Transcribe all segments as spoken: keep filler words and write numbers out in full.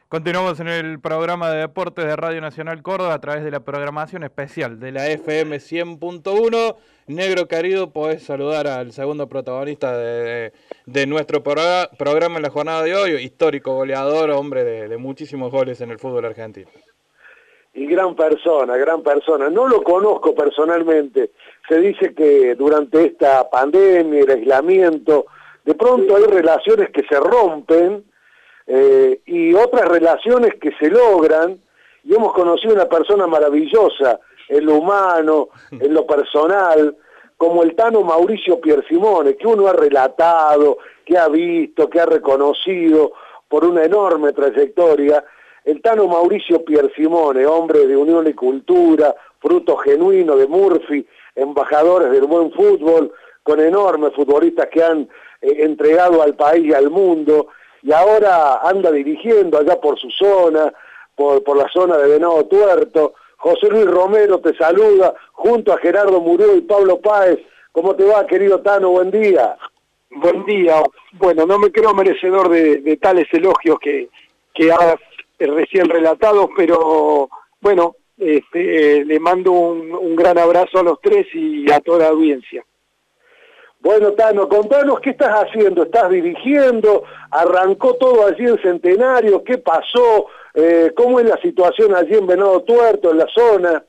Continuamos en el programa de deportes de Radio Nacional Córdoba a través de la programación especial de la F M cien punto uno. Negro querido, podés saludar al segundo protagonista de, de nuestro programa, programa en la jornada de hoy, histórico goleador, hombre de, de muchísimos goles en el fútbol argentino. Y gran persona, gran persona. No lo conozco personalmente. Se dice que durante esta pandemia, el aislamiento, de pronto hay relaciones que se rompen, Eh, y otras relaciones que se logran, y hemos conocido una persona maravillosa en lo humano, en lo personal, como el Tano Mauricio Piersimone, que uno ha relatado, que ha visto, que ha reconocido por una enorme trayectoria. El Tano Mauricio Piersimone, hombre de Unión y Cultura, fruto genuino de Murphy, embajadores del buen fútbol, con enormes futbolistas que han eh, entregado al país y al mundo, y ahora anda dirigiendo allá por su zona, por, por la zona de Venado Tuerto. José Luis Romero te saluda, junto a Gerardo Murió y Pablo Páez. ¿Cómo te va, querido Tano? Buen día. Buen día. Bueno, no me creo merecedor de, de tales elogios que, que has recién relatado, pero bueno, este, le mando un, un gran abrazo a los tres y a toda la audiencia. Bueno, Tano, contanos qué estás haciendo. ¿Estás dirigiendo? ¿Arrancó todo allí en Centenario? ¿Qué pasó? Eh, ¿Cómo es la situación allí en Venado Tuerto, en la zona?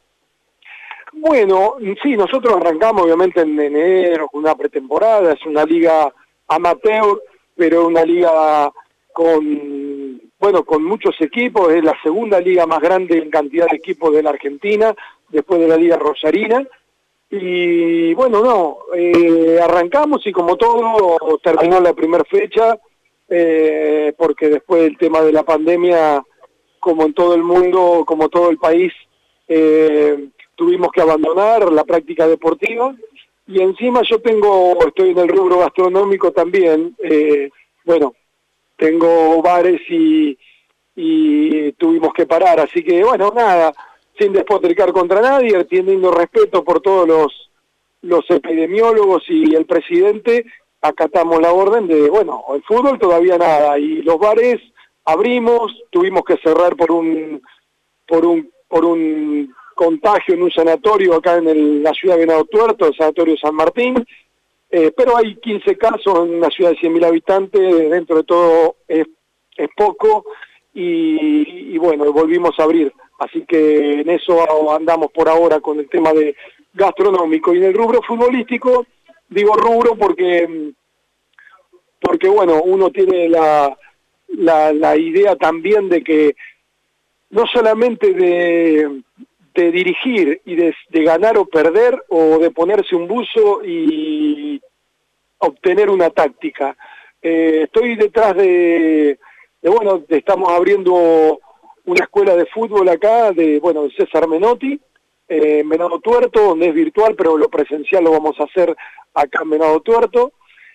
Bueno, sí, nosotros arrancamos obviamente en enero con una pretemporada. Es una liga amateur, pero una liga con, bueno, con muchos equipos. Es la segunda liga más grande en cantidad de equipos de la Argentina, después de la liga rosarina. Y bueno, no, eh, arrancamos y como todo terminó la primera fecha, eh, porque después del tema de la pandemia, como en todo el mundo, como todo el país, eh, tuvimos que abandonar la práctica deportiva. Y encima yo tengo, estoy en el rubro gastronómico también, eh, bueno, tengo bares y, y tuvimos que parar, así que bueno, nada, sin despotricar contra nadie, teniendo respeto por todos los, los epidemiólogos y el presidente, acatamos la orden de, bueno, el fútbol todavía nada, y los bares abrimos, tuvimos que cerrar por un por un por un contagio en un sanatorio acá en el, la ciudad de Venado Tuerto, el Sanatorio San Martín, eh, pero hay quince casos en una ciudad de cien mil habitantes, dentro de todo es, es poco, y, y bueno, volvimos a abrir. Así que en eso andamos por ahora con el tema de gastronómico. Y en el rubro futbolístico, digo rubro porque, porque bueno, uno tiene la, la, la idea también de que no solamente de, de dirigir y de, de ganar o perder, o de ponerse un buzo y obtener una táctica. Eh, estoy detrás de, de, bueno, estamos abriendo una escuela de fútbol acá, de bueno de César Menotti, eh, en Venado Tuerto, donde es virtual, pero lo presencial lo vamos a hacer acá en Venado Tuerto,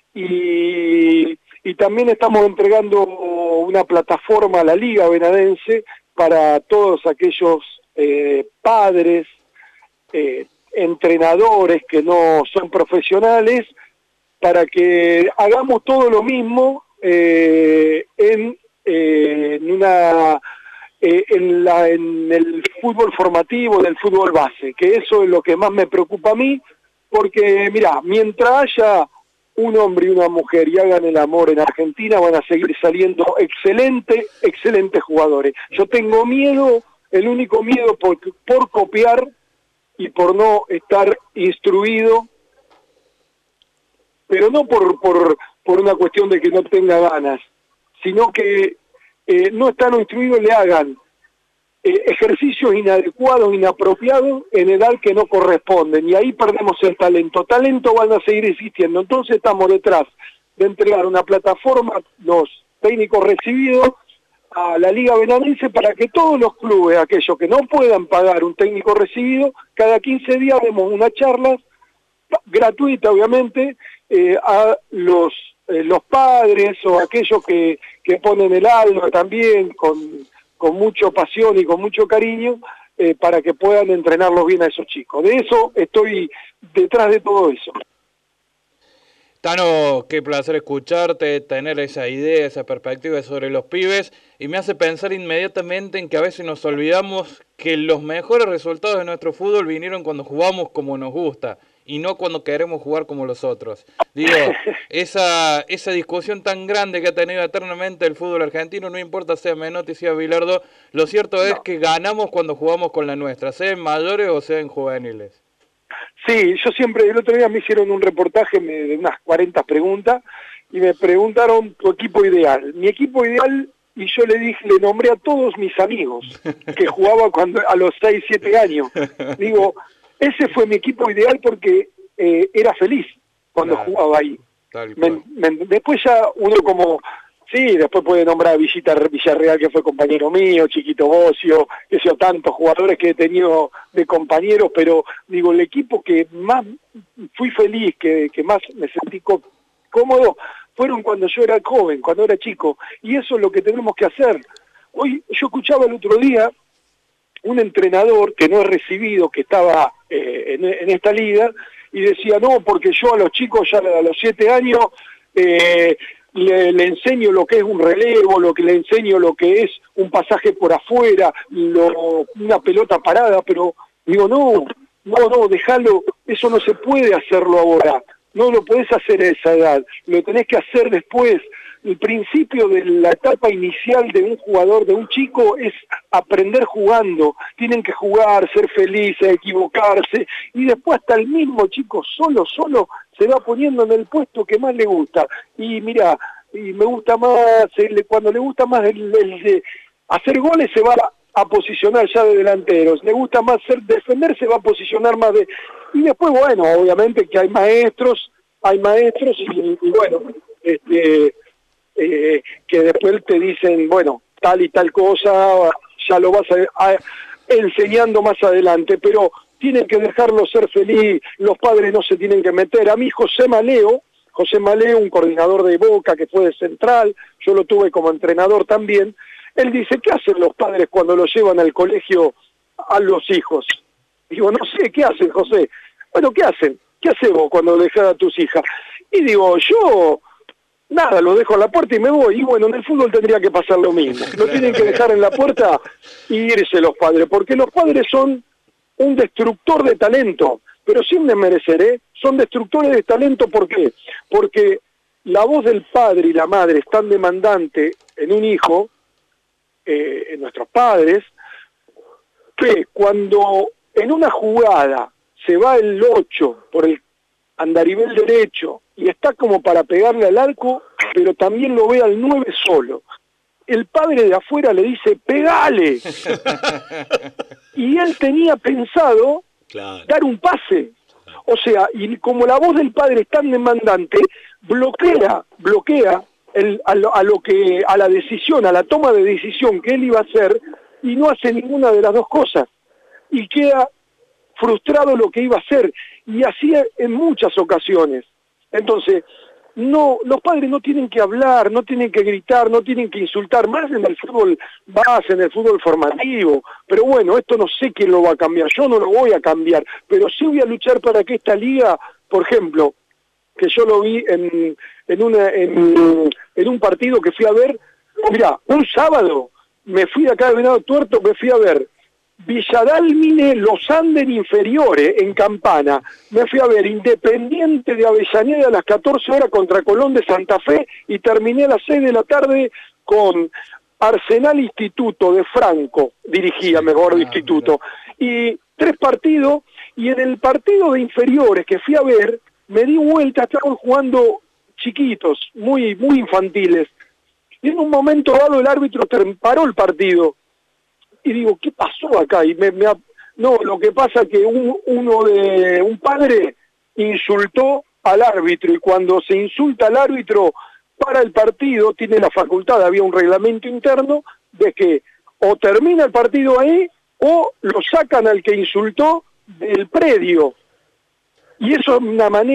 y, y también estamos entregando una plataforma a la Liga Venadense para todos aquellos eh, padres, eh, entrenadores que no son profesionales, para que hagamos todo lo mismo eh, en, eh, en una... Eh, en, la, en el fútbol formativo, en el fútbol base, que eso es lo que más me preocupa a mí, porque mira, mientras haya un hombre y una mujer y hagan el amor en Argentina, van a seguir saliendo excelentes, excelentes jugadores. Yo tengo miedo, el único miedo por, por copiar y por no estar instruido, pero no por, por, por una cuestión de que no tenga ganas, sino que Eh, no están instruidos, le hagan eh, ejercicios inadecuados, inapropiados, en edad que no corresponden, y ahí perdemos el talento. Talento van a seguir existiendo, entonces estamos detrás de entregar una plataforma, los técnicos recibidos, a la Liga Venadense, para que todos los clubes, aquellos que no puedan pagar un técnico recibido, cada quince días demos una charla, gratuita obviamente, eh, a los Eh, los padres o aquellos que, que ponen el alma también con, con mucha pasión y con mucho cariño, eh, para que puedan entrenarlos bien a esos chicos. De eso estoy detrás de todo eso. Tano, qué placer escucharte, tener esa idea, esa perspectiva sobre los pibes, y me hace pensar inmediatamente en que a veces nos olvidamos que los mejores resultados de nuestro fútbol vinieron cuando jugamos como nos gusta y no cuando queremos jugar como los otros. Digo, esa esa discusión tan grande que ha tenido eternamente el fútbol argentino, no importa sea Menotti, sea Bilardo, lo cierto es que ganamos cuando jugamos con la nuestra, sea en mayores o sea en juveniles. Sí, yo siempre, el otro día me hicieron un reportaje de unas cuarenta preguntas y me preguntaron tu equipo ideal. Mi equipo ideal, y yo le dije, le nombré a todos mis amigos que jugaba cuando a los seis, siete años. Digo, ese fue mi equipo ideal porque eh, era feliz cuando claro, jugaba ahí. Me, me, después ya uno como... Sí, después puede nombrar a Villita Villarreal, que fue compañero mío, Chiquito Bocio, que sé yo, tantos jugadores que he tenido de compañeros, pero digo, el equipo que más fui feliz, que, que más me sentí cómodo, fueron cuando yo era joven, cuando era chico, y eso es lo que tenemos que hacer. Hoy yo escuchaba el otro día un entrenador que no es recibido, que estaba eh, en, en esta liga, y decía, no, porque yo a los chicos ya a los siete años... Eh, Le, le enseño lo que es un relevo, lo que le enseño lo que es un pasaje por afuera, lo, una pelota parada, pero digo, no, no, no, déjalo, eso no se puede hacerlo ahora, no lo podés hacer a esa edad, lo tenés que hacer después. El principio de la etapa inicial de un jugador, de un chico, es aprender jugando. Tienen que jugar, ser felices, equivocarse, y después hasta el mismo chico solo, solo, se va poniendo en el puesto que más le gusta. Y mira, y me gusta más, cuando le gusta más el, el de hacer goles, se va a, a posicionar ya de delanteros. Le gusta más ser defender, se va a posicionar más de... Y después, bueno, obviamente que hay maestros, hay maestros, y, y bueno, este... Eh, que después te dicen, bueno, tal y tal cosa, ya lo vas a, a, enseñando más adelante, pero tienen que dejarlo ser feliz, los padres no se tienen que meter. A mí José Maleo, José Maleo, un coordinador de Boca que fue de Central, yo lo tuve como entrenador también, él dice, ¿qué hacen los padres cuando los llevan al colegio a los hijos? Digo, no sé, ¿qué hacen, José? Bueno, ¿qué hacen? ¿Qué haces vos cuando dejas a tus hijas? Y digo, yo... Nada, lo dejo en la puerta y me voy. Y bueno, en el fútbol tendría que pasar lo mismo. Lo tienen que dejar en la puerta y irse los padres, porque los padres son un destructor de talento, pero sin desmerecer, ¿eh? Son destructores de talento, ¿por qué? Porque la voz del padre y la madre es tan demandante en un hijo, eh, en nuestros padres, que cuando en una jugada se va el ocho por el andarivel derecho y está como para pegarle al arco, pero también lo ve al nueve solo. El padre de afuera le dice, ¡pegale! Y él tenía pensado claro. dar un pase. O sea, y como la voz del padre es tan demandante, bloquea, bloquea el, a, lo, a lo que, a la decisión, a la toma de decisión que él iba a hacer, y no hace ninguna de las dos cosas. Y queda frustrado lo que iba a hacer. Y así en muchas ocasiones. Entonces, no, los padres no tienen que hablar, no tienen que gritar, no tienen que insultar, más en el fútbol base, en el fútbol formativo. Pero bueno, esto no sé quién lo va a cambiar, yo no lo voy a cambiar, pero sí voy a luchar para que esta liga, por ejemplo, que yo lo vi en, en, una, en, en un partido que fui a ver, mira, un sábado me fui de acá de Venado Tuerto, me fui a ver Villadalmine, Los Andes inferiores en Campana. Me fui a ver Independiente de Avellaneda a las catorce horas contra Colón de Santa Fe y terminé a las seis de la tarde con Arsenal Instituto de Franco, dirigía mejor de Instituto. Y tres partidos, y en el partido de inferiores que fui a ver, me di vuelta, estaban jugando chiquitos, muy, muy infantiles. Y en un momento dado el árbitro paró el partido. Y digo, ¿qué pasó acá? Y me, me, no, lo que pasa es que un, uno de un padre insultó al árbitro, y cuando se insulta al árbitro para el partido, tiene la facultad, había un reglamento interno, de que o termina el partido ahí, o lo sacan al que insultó del predio. Y eso es una manera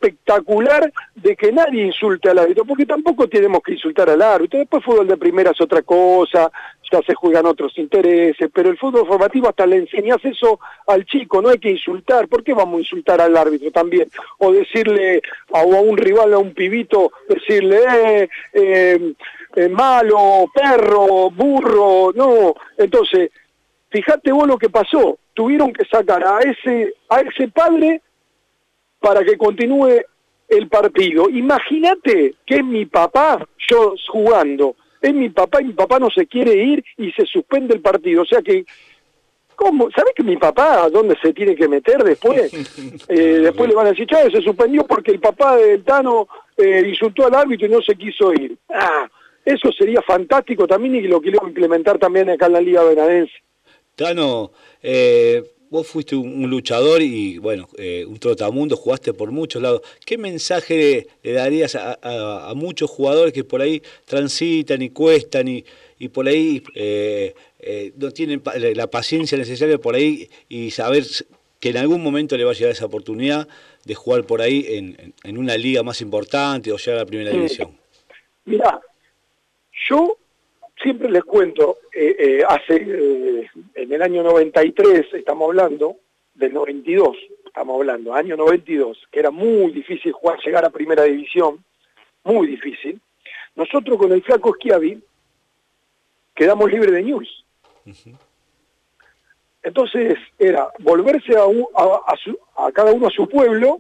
espectacular de que nadie insulte al árbitro, porque tampoco tenemos que insultar al árbitro. Después fútbol de primera es otra cosa, ya se juegan otros intereses, pero el fútbol formativo hasta le enseñas eso al chico, no hay que insultar. ¿Por qué vamos a insultar al árbitro también? O decirle a, o a un rival, a un pibito, decirle eh, eh, eh, malo, perro, burro, no. Entonces, fíjate vos lo que pasó, tuvieron que sacar a ese, a ese padre para que continúe el partido. Imagínate que es mi papá, yo jugando, es mi papá y mi papá no se quiere ir y se suspende el partido. O sea que, ¿cómo? ¿Sabés que mi papá a dónde se tiene que meter después? Eh, después le van a decir, chao, se suspendió porque el papá del Tano eh, insultó al árbitro y no se quiso ir. Ah, eso sería fantástico también y lo quiero implementar también acá en la Liga Benadense. Tano, eh, vos fuiste un, un luchador y, bueno, eh, un trotamundo, jugaste por muchos lados. ¿Qué mensaje le, le darías a, a, a muchos jugadores que por ahí transitan y cuestan y, y por ahí eh, eh, no tienen la paciencia necesaria por ahí y saber que en algún momento le va a llegar esa oportunidad de jugar por ahí en, en, en una liga más importante o llegar a la primera división? Mirá, yo siempre les cuento, eh, eh, hace eh, en el año noventa y tres, estamos hablando, del noventa y dos, estamos hablando, año noventa y dos, que era muy difícil jugar, llegar a primera división, muy difícil. Nosotros con el Flaco Schiavi quedamos libres de Newell's. Uh-huh. Entonces era volverse a, un, a, a, su, a cada uno a su pueblo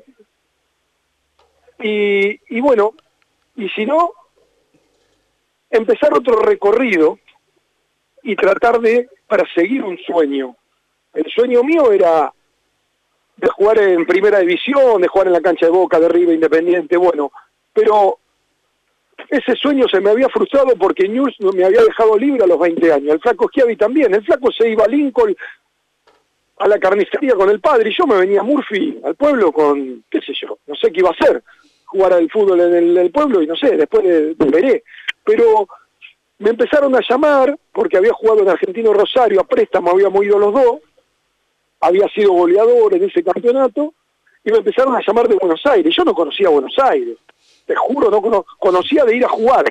y, y bueno, y si no, empezar otro recorrido y tratar de perseguir un sueño. El sueño mío era de jugar en primera división, de jugar en la cancha de Boca, de River, Independiente, bueno, pero ese sueño se me había frustrado porque Newell's me había dejado libre a los veinte años, el Flaco Schiavi también, el Flaco se iba a Lincoln a la carnicería con el padre y yo me venía a Murphy, al pueblo, con, qué sé yo, no sé qué iba a hacer, jugar al fútbol en el, el pueblo y no sé, después de, de veré. Pero me empezaron a llamar, porque había jugado en Argentino Rosario, a préstamo habíamos ido los dos, había sido goleador en ese campeonato, y me empezaron a llamar de Buenos Aires. Yo no conocía Buenos Aires, te juro, no cono conocía de ir a jugar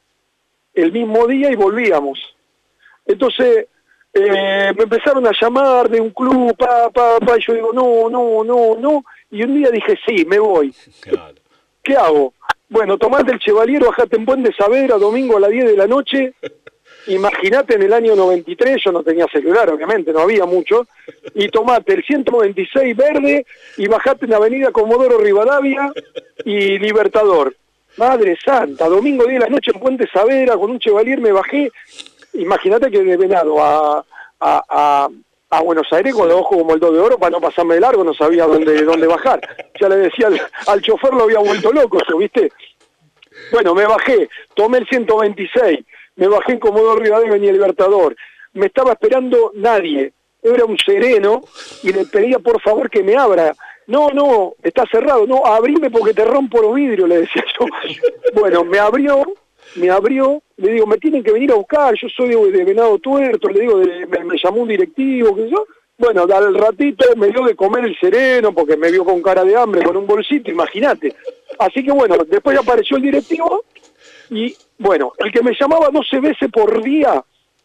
el mismo día y volvíamos. Entonces, eh, me empezaron a llamar de un club, pa, pa, pa, y yo digo, no, no, no, no, y un día dije, sí, me voy. Claro. ¿Qué hago? Bueno, tomate el Chevalier, bajate en Puente Saavedra, domingo a las diez de la noche. Imagínate en el año noventa y tres, yo no tenía celular, obviamente, no había mucho. Y tomate el ciento noventa y seis verde y bajate en la avenida Comodoro Rivadavia y Libertador. Madre santa, domingo diez de la noche en Puente Saavedra con un Chevalier me bajé. Imagínate que de Venado a, a, a, a Buenos Aires con los ojos como el dos de oro para no pasarme de largo, no sabía dónde, dónde bajar. Ya le decía al, al chofer, lo había vuelto loco, ¿viste? Bueno, me bajé, tomé el ciento veintiséis, me bajé en Comodoro Rivadavia y Libertador. Me estaba esperando nadie, era un sereno y le pedía por favor que me abra. No, no, está cerrado, no, abrime porque te rompo los vidrios, le decía yo. Bueno, me abrió, me abrió, le digo, me tienen que venir a buscar, yo soy de, de Venado Tuerto, le digo, de, me, me llamó un directivo, que yo, bueno, al ratito me dio de comer el sereno, porque me vio con cara de hambre, con un bolsito, imagínate. Así que bueno, después apareció el directivo, y bueno, el que me llamaba doce veces por día,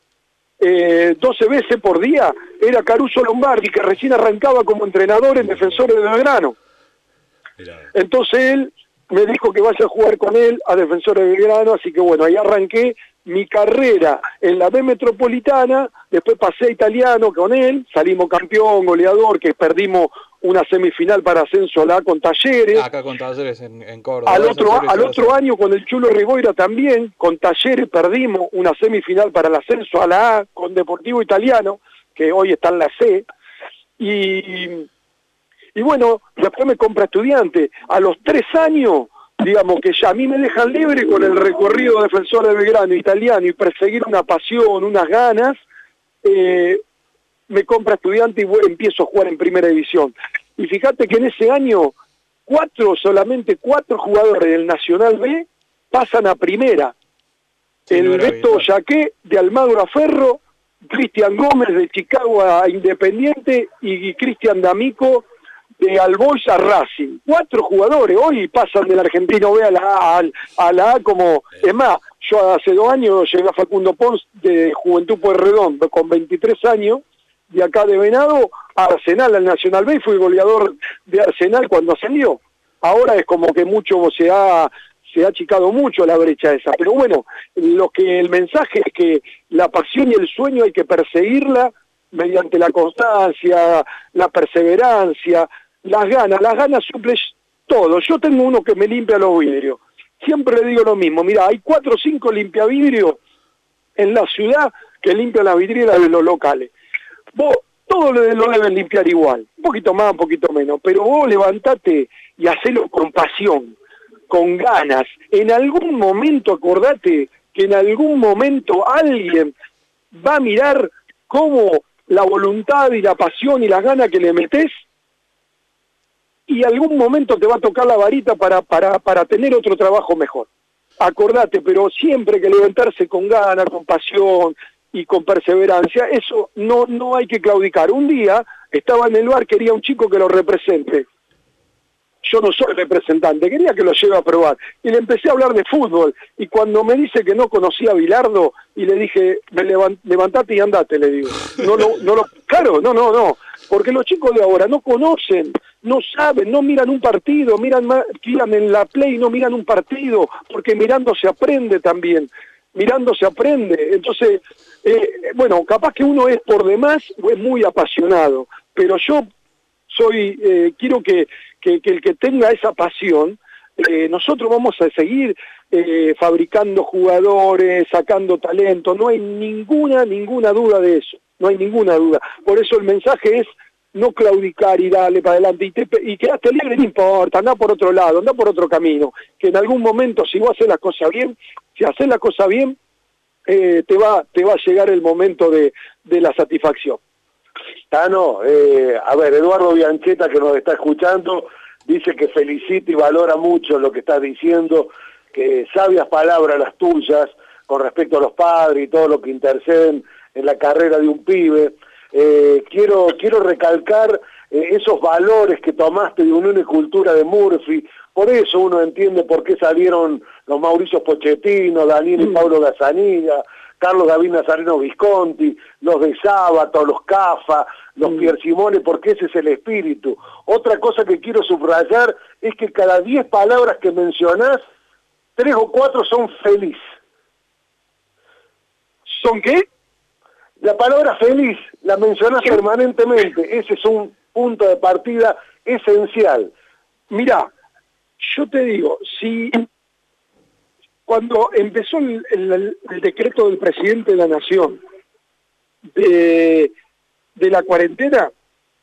eh, doce veces por día, era Caruso Lombardi, que recién arrancaba como entrenador en Defensores de Belgrano. Entonces él me dijo que vaya a jugar con él a Defensores de Belgrano, así que bueno, ahí arranqué mi carrera en la B Metropolitana, después pasé a Italiano con él, salimos campeón, goleador, que perdimos una semifinal para ascenso a la A con Talleres. Acá con Talleres en, en Córdoba. Al otro, al otro año con el Chulo Riboira también, con Talleres perdimos una semifinal para el ascenso a la A con Deportivo Italiano, que hoy está en la C, y... Y bueno, después me compra Estudiante. A los tres años, digamos que ya a mí me dejan libre con el recorrido Defensor de Belgrano, Italiano, y perseguir una pasión, unas ganas, eh, me compra Estudiante y bueno, empiezo a jugar en Primera División. Y fíjate que en ese año, cuatro, solamente cuatro jugadores del Nacional B pasan a Primera. Sí, el no Beto Yaqué de Almagro a Ferro, Cristian Gómez de Chicago a Independiente y Cristian D'Amico de All Boys a Racing, cuatro jugadores, hoy pasan del Argentino B a la A, al- a la A como, es más, yo hace dos años llegué a Facundo Pons de Juventud Pueyrredón con veintitrés años, de acá de Venado a Arsenal, al Nacional B, y fui goleador de Arsenal cuando ascendió. Ahora es como que mucho se ha, se ha achicado mucho la brecha esa, pero bueno, lo que el mensaje es que la pasión y el sueño hay que perseguirla mediante la constancia, la perseverancia, las ganas, las ganas suplen todo. Yo tengo uno que me limpia los vidrios, siempre le digo lo mismo, mira, hay cuatro o cinco limpiavidrios en la ciudad que limpian las vidrieras de los locales. Vos todo lo, lo deben limpiar igual, un poquito más, un poquito menos, pero vos levantate y hacelo con pasión, con ganas. En algún momento, acordate que en algún momento alguien va a mirar cómo la voluntad y la pasión y las ganas que le metés, y algún momento te va a tocar la varita para, para, para tener otro trabajo mejor. Acordate, pero siempre hay que levantarse con ganas, con pasión y con perseverancia, eso no, no hay que claudicar. Un día estaba en el bar, quería un chico que lo represente. Yo no soy representante, quería que lo lleve a probar. Y le empecé a hablar de fútbol, y cuando me dice que no conocía a Bilardo, y le dije, me levant, levantate y andate, le digo. No, no, no, no, claro, no, no, no, porque los chicos de ahora no conocen, no saben, no miran un partido, miran, miran en la Play, no miran un partido, porque mirando se aprende también, mirando se aprende. Entonces, eh, bueno, capaz que uno es por demás o es muy apasionado, pero yo soy, eh, quiero que, que, que el que tenga esa pasión, eh, nosotros vamos a seguir eh, fabricando jugadores, sacando talento, no hay ninguna, ninguna duda de eso, no hay ninguna duda. Por eso el mensaje es no claudicar y darle para adelante, y, te, y quedaste libre, no importa, anda por otro lado, anda por otro camino, que en algún momento, si vos haces las cosas bien, si haces la cosa bien, eh, te va te va a llegar el momento de, de la satisfacción. Tano, eh, a ver, Eduardo Biancheta, que nos está escuchando, dice que felicita y valora mucho lo que estás diciendo, que sabias palabras las tuyas con respecto a los padres y todo lo que interceden en la carrera de un pibe. Eh, quiero, quiero recalcar eh, esos valores que tomaste de Unión y Cultura de Murphy. Por eso uno entiende por qué salieron los Mauricio Pochettino, Daniel y Paulo Gazzaniga, Carlos David Nazareno Visconti, los de Sábato, los Cafa, los Pier Simone, porque ese es el espíritu. Otra cosa que quiero subrayar es que cada diez palabras que mencionás, tres o cuatro son feliz. ¿Son qué? La palabra feliz la mencionás permanentemente, ese es un punto de partida esencial. Mirá, yo te digo, si cuando empezó el, el, el decreto del presidente de la Nación de, de la cuarentena,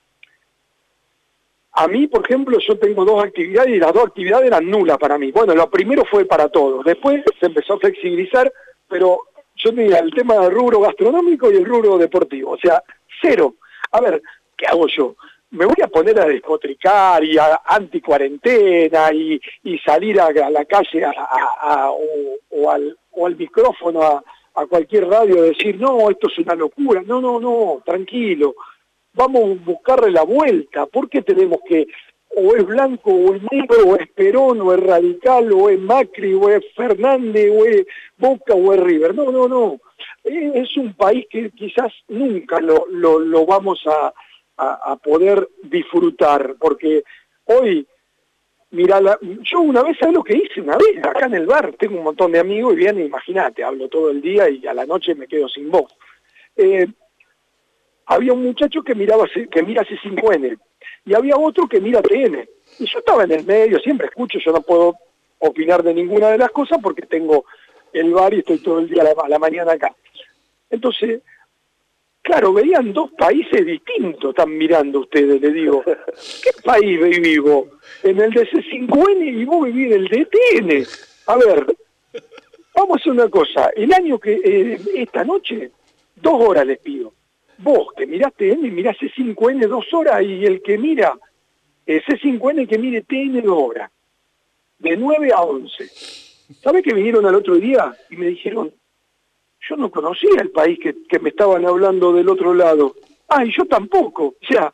a mí, por ejemplo, yo tengo dos actividades y las dos actividades eran nulas para mí. Bueno, lo primero fue para todos, después se empezó a flexibilizar, pero yo tenía el tema del rubro gastronómico y el rubro deportivo, o sea, cero. A ver, ¿qué hago yo? Me voy a poner a despotricar y a anti-cuarentena y, y salir a, a la calle a, a, a, o, o, al, o al micrófono a, a cualquier radio a decir, no, esto es una locura. No, no, no, tranquilo. Vamos a buscarle la vuelta. ¿Por qué tenemos que, o es blanco o es negro, o es Perón, o es Radical, o es Macri, o es Fernández, o es Boca, o es River? No, no, no. Es un país que quizás nunca lo, lo, lo vamos a... A, a poder disfrutar, porque hoy, mira, la, yo una vez, ¿sabes lo que hice? Una vez, acá en el bar, tengo un montón de amigos y vienen, imagínate, hablo todo el día y a la noche me quedo sin voz. Eh, había un muchacho que miraba que mira C cinco N y había otro que mira T N. Y yo estaba en el medio, siempre escucho, yo no puedo opinar de ninguna de las cosas porque tengo el bar y estoy todo el día a la, a la mañana acá. Entonces, claro, veían dos países distintos, están mirando ustedes, le digo. ¿Qué país vivo? En el de C cinco N y vos vivís en el de T N. A ver, vamos a hacer una cosa. El año que, eh, esta noche, dos horas les pido. Vos que mirás T N, mirás C cinco N dos horas y el que mira eh, C cinco N que mire T N dos horas. De nueve a once. ¿Sabés que vinieron al otro día y me dijeron, yo no conocía el país que, que me estaban hablando del otro lado? Ah, y yo tampoco. O sea,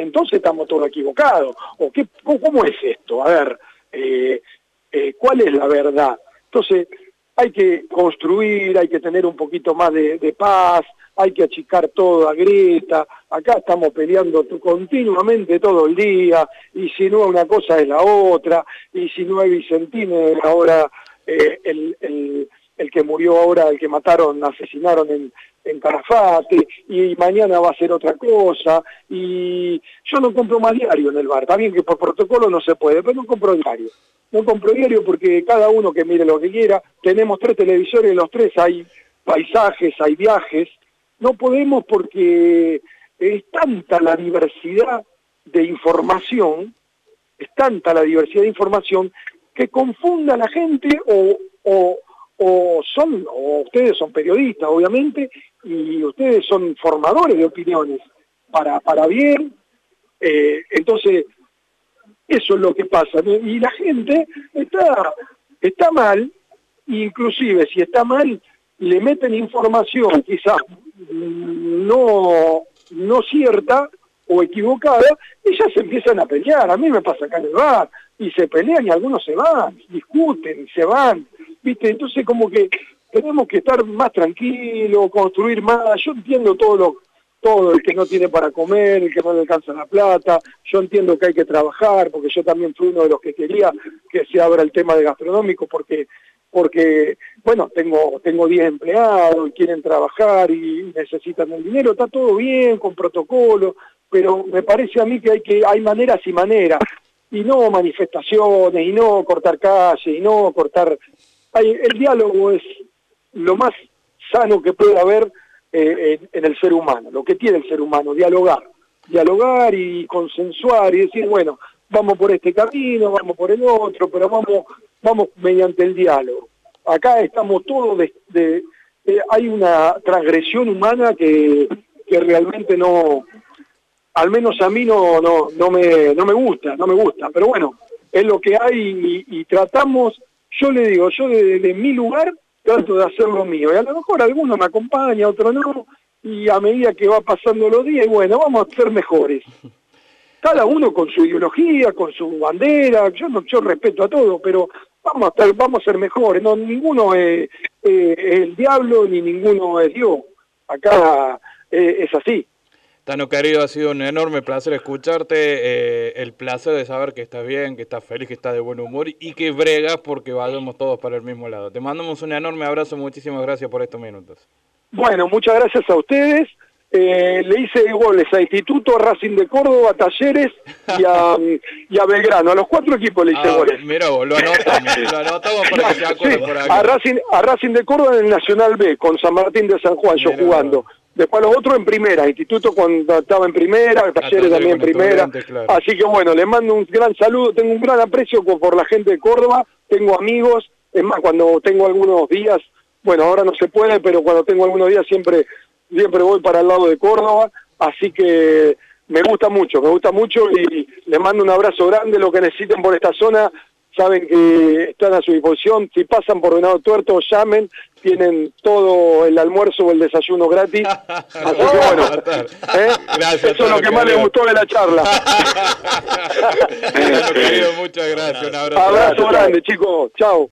entonces estamos todos equivocados. ¿O qué, cómo es esto? A ver, eh, eh, ¿cuál es la verdad? Entonces, hay que construir, hay que tener un poquito más de, de paz, hay que achicar todo a grieta. Acá estamos peleando continuamente todo el día, y si no una cosa es la otra, y si no hay Vicentino ahora eh, el, el, el que murió ahora, el que mataron, asesinaron en, en Calafate, y mañana va a ser otra cosa, y yo no compro más diario en el bar. Está bien que por protocolo no se puede, pero no compro diario. No compro diario porque cada uno que mire lo que quiera. Tenemos tres televisores, los tres hay paisajes, hay viajes. No podemos porque es tanta la diversidad de información, es tanta la diversidad de información que confunda a la gente, o, o, o son, o ustedes son periodistas, obviamente, y ustedes son formadores de opiniones, para, para bien. Eh, entonces, eso es lo que pasa, y la gente está, está mal, inclusive si está mal, le meten información quizás no, no cierta o equivocada, y ya se empiezan a pelear. A mí me pasa acá en el bar, y se pelean y algunos se van, discuten, se van, ¿viste? Entonces como que tenemos que estar más tranquilos, construir más. Yo entiendo todo lo todo, el que no tiene para comer, el que no le alcanza la plata. Yo entiendo que hay que trabajar, porque yo también fui uno de los que quería que se abra el tema de gastronómico, porque, porque bueno, tengo tengo diez empleados y quieren trabajar y necesitan el dinero. Está todo bien, con protocolo, pero me parece a mí que hay que hay maneras y maneras, y no manifestaciones, y no cortar calles, y no cortar... Hay, el diálogo es lo más sano que puede haber Eh, en, en el ser humano, lo que tiene el ser humano, dialogar, dialogar y consensuar y decir, bueno, vamos por este camino, vamos por el otro, pero vamos vamos mediante el diálogo. Acá estamos todos, de, de, de, hay una transgresión humana que, que realmente no, al menos a mí no, no, no, me, no me gusta, no me gusta, pero bueno, es lo que hay, y, y tratamos, yo le digo, yo de, de mi lugar trato de hacer lo mío, y a lo mejor alguno me acompaña, otro no, y a medida que va pasando los días, y bueno, vamos a ser mejores. Cada uno con su ideología, con su bandera, yo no, yo respeto a todo, pero vamos a estar, vamos a ser mejores. No, ninguno es, eh, es el diablo, ni ninguno es Dios. Acá eh, es así. Tano querido, ha sido un enorme placer escucharte, eh, el placer de saber que estás bien, que estás feliz, que estás de buen humor y que bregas porque vayamos todos para el mismo lado. Te mandamos un enorme abrazo, muchísimas gracias por estos minutos. Bueno, muchas gracias a ustedes. Eh, le hice goles a Instituto, a Racing de Córdoba, a Talleres y a, y a Belgrano. A los cuatro equipos le hice ah, goles. Mira vos, lo anotamos, lo anotamos para que se acuerde sí, por acá. A Racing, a Racing de Córdoba en el Nacional B, con San Martín de San Juan, Mira yo jugando. Vos. Después los otros en primera, Instituto cuando estaba en primera, Talleres también en primera. Claro. Así que bueno, les mando un gran saludo, tengo un gran aprecio por la gente de Córdoba, tengo amigos, es más, cuando tengo algunos días, bueno, ahora no se puede, pero cuando tengo algunos días siempre, siempre voy para el lado de Córdoba, así que me gusta mucho, me gusta mucho y les mando un abrazo grande, lo que necesiten por esta zona. Saben que están a su disposición, si pasan por Venado Tuerto, llamen, tienen todo el almuerzo o el desayuno gratis, así que bueno, ¿eh? Gracias, eso es lo que más les gustó de la charla. Querido, muchas gracias, un abrazo. Abrazo grande, chicos, chao.